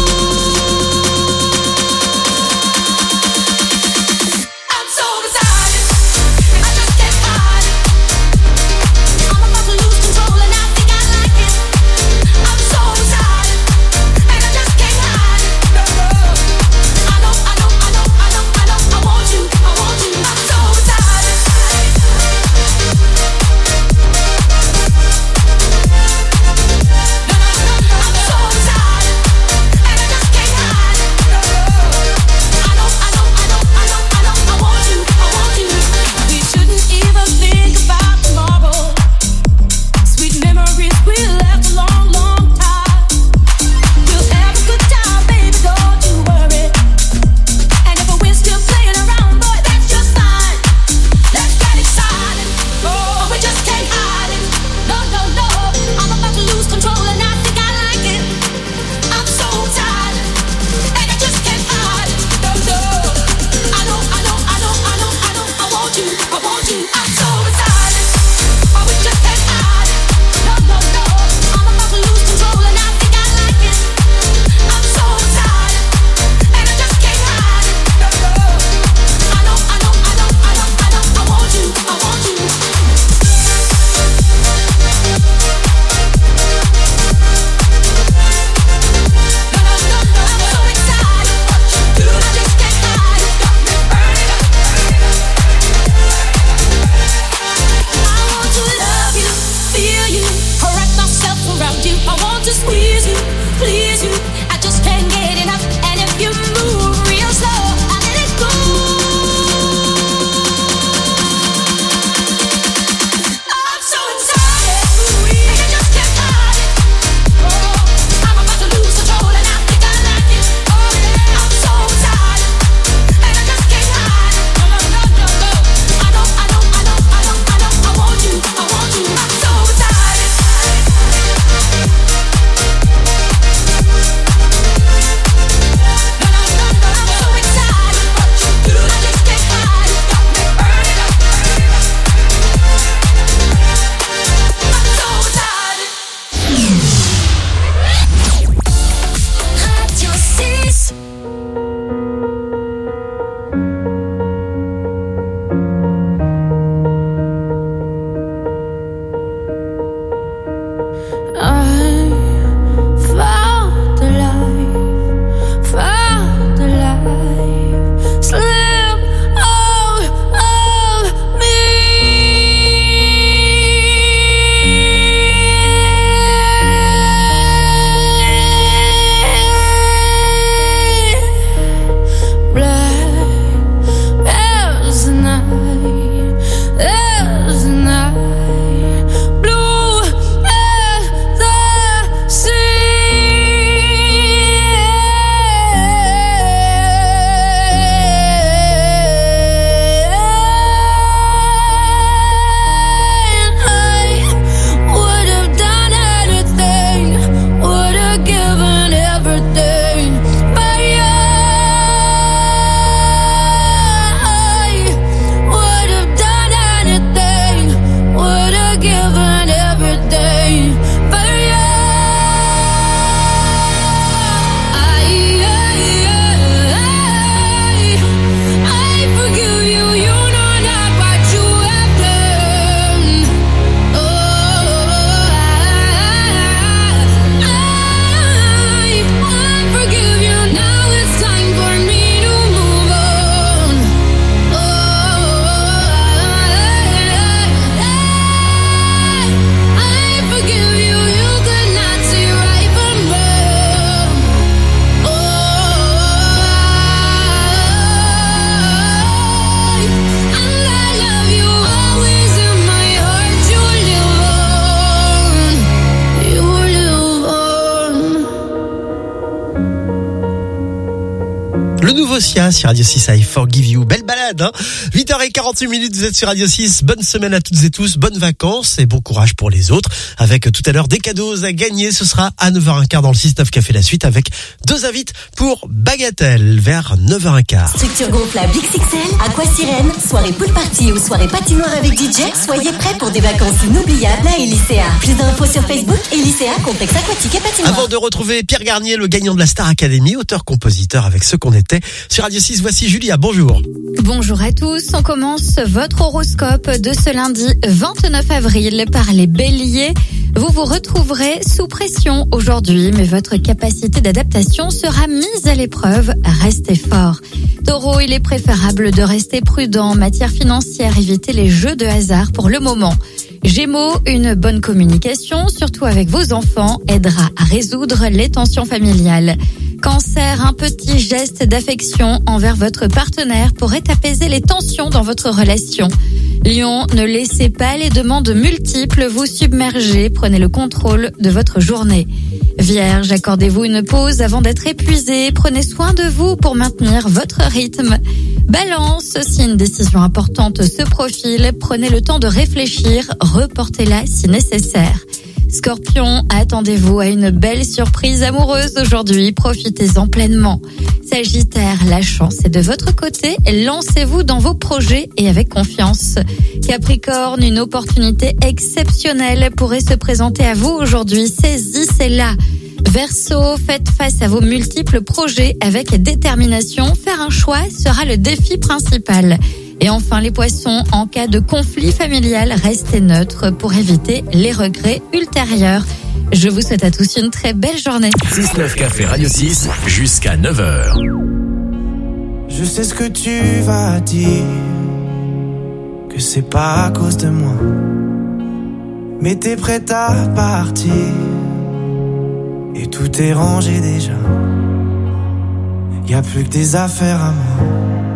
H: I'm so beside you. I'm about to lose control and I think I like it. I'm so excited.
A: Le nouveau Sia sur Radio 6, I Forgive You. Belle balade, hein. 8h48, vous êtes sur Radio 6. Bonne semaine à toutes et tous, bonnes vacances et bon courage pour les autres. Avec tout à l'heure des cadeaux à gagner. Ce sera à 9h15 dans le 6-9 Café La Suite avec 2 invites pour Bagatelle vers 9h15.
L: Structure gonflable XXL, Aquasirène, soirée pool party ou soirée patinoire avec DJ, soyez prêts pour des vacances inoubliables à Elysea. Plus d'infos sur Facebook, Elysea, complexe aquatique et patinoire.
A: Avant de retrouver Pierre Garnier, le gagnant de la Star Academy, auteur-compositeur avec Ce qu'on était sur Radio 6, voici Julia, bonjour.
R: Bonjour à tous, on commence votre horoscope de ce lundi 29 avril par les béliers. Vous vous retrouverez sous pression aujourd'hui, mais votre capacité d'adaptation sera mise à l'épreuve. Restez fort. Taureau, il est préférable de rester prudent en matière financière, évitez les jeux de hasard pour le moment. Gémeaux, une bonne communication, surtout avec vos enfants, aidera à résoudre les tensions familiales. Cancer, un petit geste d'affection envers votre partenaire pourrait apaiser les tensions dans votre relation. Lion, ne laissez pas les demandes multiples vous submerger, prenez le contrôle de votre journée. Vierge, accordez-vous une pause avant d'être épuisé, prenez soin de vous pour maintenir votre rythme. Balance, si une décision importante se profile, prenez le temps de réfléchir, reportez-la si nécessaire. Scorpion, attendez-vous à une belle surprise amoureuse aujourd'hui, profitez-en pleinement. Sagittaire, la chance est de votre côté, lancez-vous dans vos projets et avec confiance. Capricorne, une opportunité exceptionnelle pourrait se présenter à vous aujourd'hui, saisissez-la. Verseau, faites face à vos multiples projets avec détermination, faire un choix sera le défi principal. Et enfin les poissons, en cas de conflit familial, restez neutres pour éviter les regrets ultérieurs. Je vous souhaite à tous une très belle journée.
M: 6-9 Café Radio 6 jusqu'à 9h.
F: Je sais ce que tu vas dire, que c'est pas à cause de moi, mais t'es prête à partir et tout est rangé déjà. Y a plus que des affaires à moi.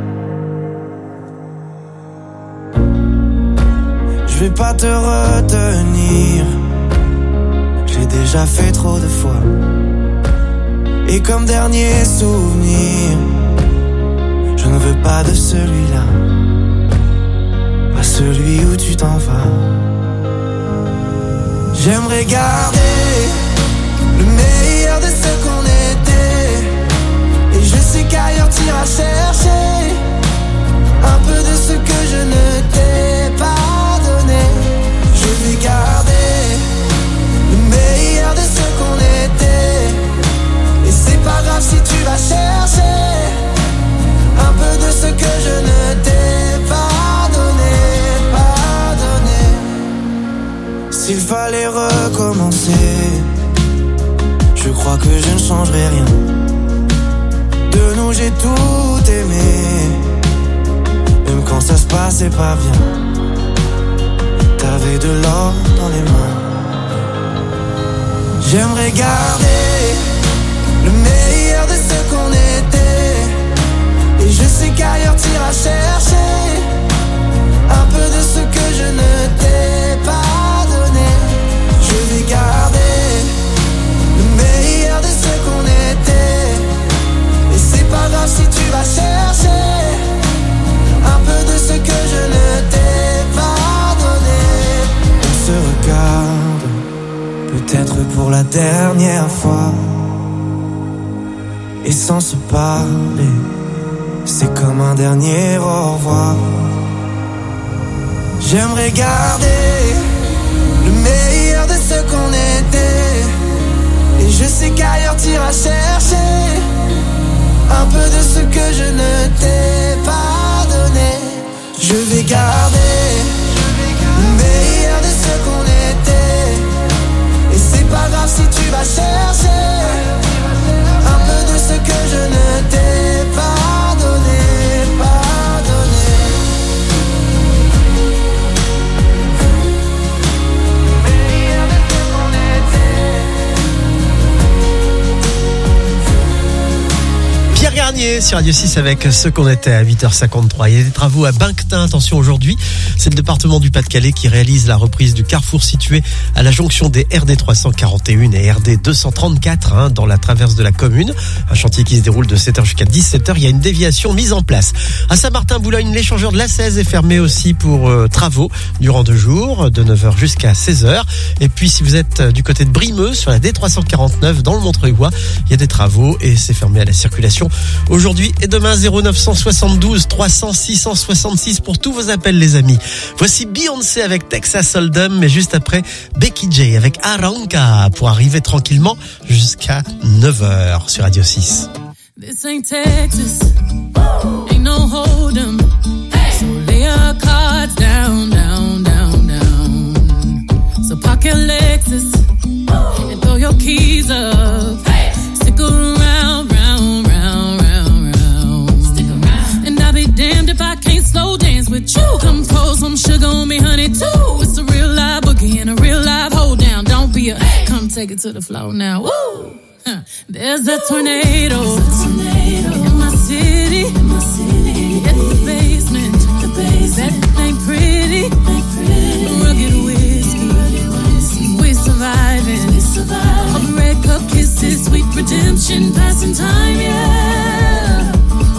F: Je vais pas te retenir, j'ai déjà fait trop de fois. Et comme dernier souvenir, je ne veux pas de celui-là, pas celui où tu t'en vas. J'aimerais garder le meilleur de ce qu'on était, et je sais qu'ailleurs t'iras chercher un peu de ce que je ne t'ai pas donné. Je vais garder le meilleur de ce qu'on était, et c'est pas grave si tu vas chercher un peu de ce que je ne t'ai pas donné, pas donné. S'il fallait recommencer, je crois que je ne changerai rien. De nous j'ai tout aimé, même quand ça se passait pas bien. T'avais de l'or dans les mains. J'aimerais garder le meilleur de ce qu'on était, et je sais qu'ailleurs t'iras chercher un peu de ce que je ne t'ai pas donné. Je vais garder le meilleur de ce qu'on était, et c'est pas grave si tu vas chercher un peu de ce que je ne t'ai pas donné. On se regarde, peut-être pour la dernière fois, et sans se parler, c'est comme un dernier au revoir. J'aimerais garder le meilleur de ce qu'on était, et je sais qu'ailleurs t'iras chercher un peu de ce que je ne t'ai pas donné. Je vais garder le meilleur de ce qu'on était, et c'est pas grave si tu vas chercher un peu de ce que je ne t'ai pas donné, pas donné. Le meilleur de ce qu'on était.
A: Garnier sur Radio 6 avec ce qu'on était à 8h53. Il y a des travaux à Binctin. Attention, aujourd'hui, c'est le département du Pas-de-Calais qui réalise la reprise du carrefour situé à la jonction des RD 341 et RD 234 dans la traverse de la commune. Un chantier qui se déroule de 7h jusqu'à 17h. Il y a une déviation mise en place. À Saint-Martin-Boulogne, l'échangeur de la 16 est fermé aussi pour travaux durant 2 jours, de 9h jusqu'à 16h. Et puis, si vous êtes du côté de Brimeux, sur la D349 dans le Montreuilois, il y a des travaux et c'est fermé à la circulation aujourd'hui et demain. 0972 300 666 pour tous vos appels, les amis. Voici Beyoncé avec Texas Hold'em, mais juste après Becky J avec Arranca pour arriver tranquillement jusqu'à 9h sur Radio 6.
T: This ain't Texas, ain't no hold'em, so lay your cards down, down, down, down. So park your Lexus and throw your keys up. Stick around, round, round, round, round. Stick around. And I'll be damned if I can't slow dance with you. Come pour some sugar on me, honey, too. It's a real live boogie and a real live hold down. Don't be a, come take it to the floor now. Woo! There's a tornado in my city, at the basement. That ain't pretty, rugged whiskey. We're surviving. A red cup kisses, sweet redemption, passing time, yeah.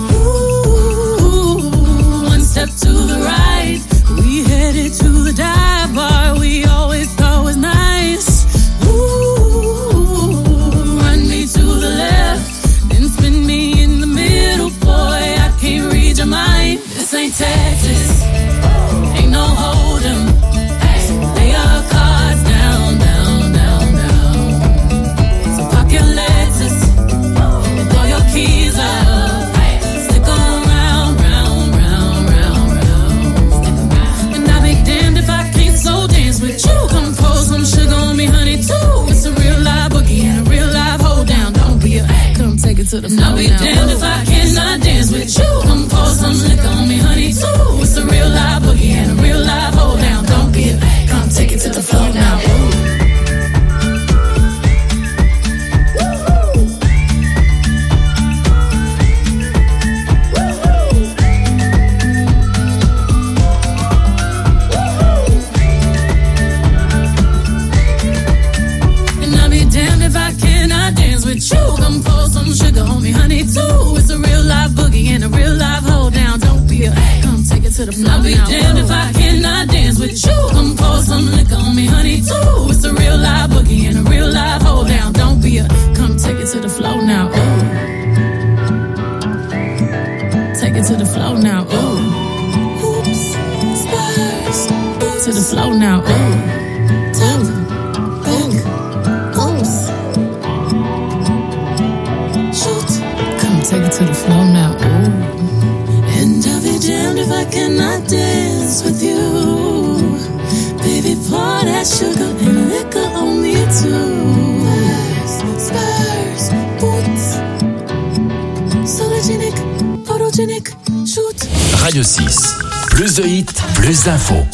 T: Ooh, one step to the right, we headed to the dive bar we always thought was nice. To the left, then spin me in the middle, boy, I can't read your mind. This ain't Texas, ain't no hold'em, so lay your cards down, down, down, down. So park your Lexus and throw your keys up. Stick around, round, round, round, round. And I'll be damned if I can't slow dance with you. Come pour some sugar on me, honey, too. It's a real live boogie and a real live hold down. Don't be a, come take it to the floor. I'll be damned if I cannot dance with you. Come pour some liquor on me, honey, too. It's a real live boogie and a real live hold down. Don't be a, come take it to the floor now. Come pour some sugar on me, honey, too. It's a real live boogie and a real live hold down. Don't be a, come take it to the floor. I'll be damned if I cannot dance with you. Come pour some liquor on me, honey, too. It's a real live boogie and a real live hold down. Don't be a, come take it to the floor now. Ooh. Take it to the floor now. Ooh. Oops, spurs. To the floor now. Ooh. Take it to the floor now, ooh. And I'll be damned if I cannot dance with you. Baby, pour that sugar and liquor on me too. Spurs, boots, sologenic, photogenic, shoot.
M: Radio 6, plus de hits, plus d'infos.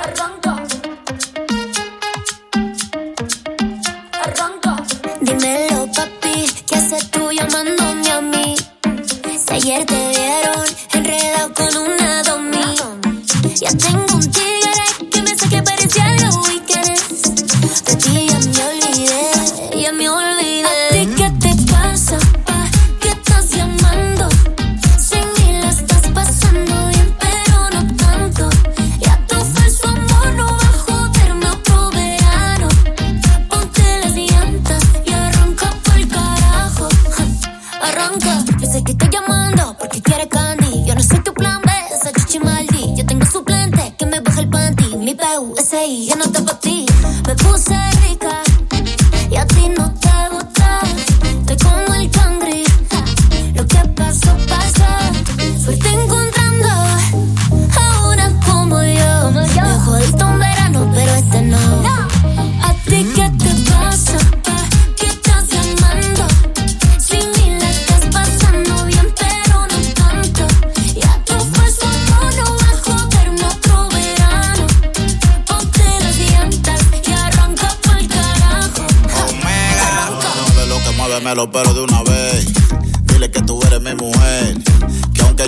H: Dímelo, papi, ¿qué haces tú llamándome a mí? Ayer te vieron enredado con una domi. Ya tengo un tigre que me sé que parecía algo weekends. De ti ya me olvidé, ya me olvidé. ¿A ti qué te pasa, pa? ¿Qué estás llamando? Sin mí la estás pasando bien, pero no tanto. Ya tu falso amor no va a joderme otro verano. Ponte las llantas y arranca pa'l carajo. Arranca, yo sé que estoy llamando porque quiere candy. Yo no soy tu plan B, esa chichi maldi. Yo tengo suplente que me baja el panty. Mi PUSI, ya no está pa' ti. Me puse rica y a ti no te gusta. Estoy como el cangri. Lo que pasó, pasó. Suerte encontrando a una como yo. Me jodiste un verano, pero este no. ¿A ti qué te pasa? ¿Qué estás llamando? Sin mí la estás pasando bien, pero no tanto. Ya tu falso amor no va a joderme otro verano. Ponte las llantas y arranca pa'l carajo.
U: Omega, no de lo que mueve me lo pero de una vez. Dile que tú eres mi mujer.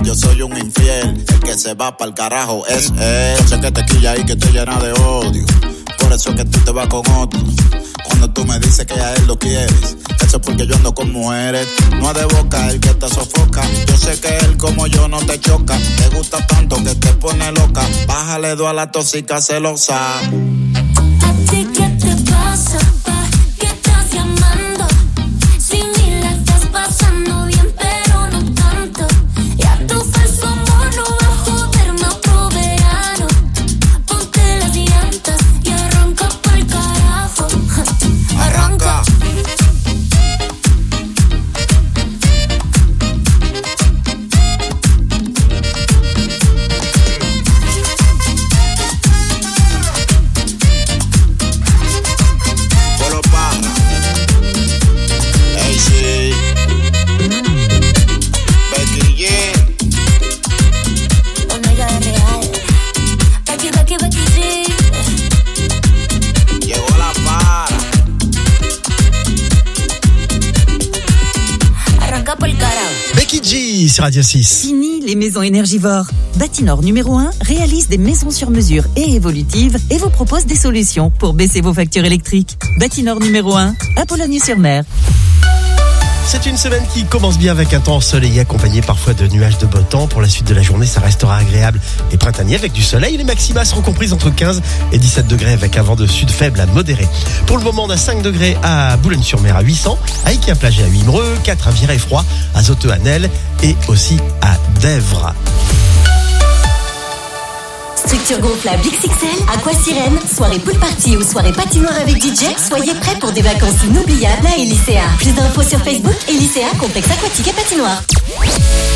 K: yo soy un infiel. El que se va pa'l carajo es él. Yo sé que te quilla y que te llena de odio. Por eso es que tú te vas con otro. Cuando tú me dices que a él lo quieres, eso es porque yo ando con mujeres. No es de boca el que te sofoca. Yo sé que él como yo no te choca. Te gusta tanto que te pone loca. Bájale dos a la tóxica celosa.
H: ¿A ti qué te pasa? ¿Qué estás llamando? Si ni la estás pasando bien, pero no tanto. Ya tu falso amor no va a joderme otro verano. Ponte las llantas y arranca pa'l carajo. Arranca.
A: Becky G sur Radio 6.
C: Fini les maisons énergivores. Bâtinor numéro 1 réalise des maisons sur mesure et évolutives et vous propose des solutions pour baisser vos factures électriques. Bâtinor numéro 1 à Boulogne-sur-Mer.
A: C'est une semaine qui commence bien avec un temps ensoleillé accompagné parfois de nuages de beau temps. Pour la suite de la journée, ça restera agréable et printanier avec du soleil. Les maximas seront comprises entre 15 et 17 degrés avec un vent de sud faible à modéré. Pour le moment, on a 5 degrés à Boulogne-sur-Mer à 800, à Iquia-Plagé à Wimereux, 4 à Virey-Froid, à Zoteux à Nesle et aussi à Dèvres.
U: Structure gonflable XXL, Aquasirène, soirée pool party ou soirée patinoire avec DJ, soyez prêts pour des vacances inoubliables à Elysea. Plus d'infos sur Facebook, Elysea, complexe aquatique et patinoire.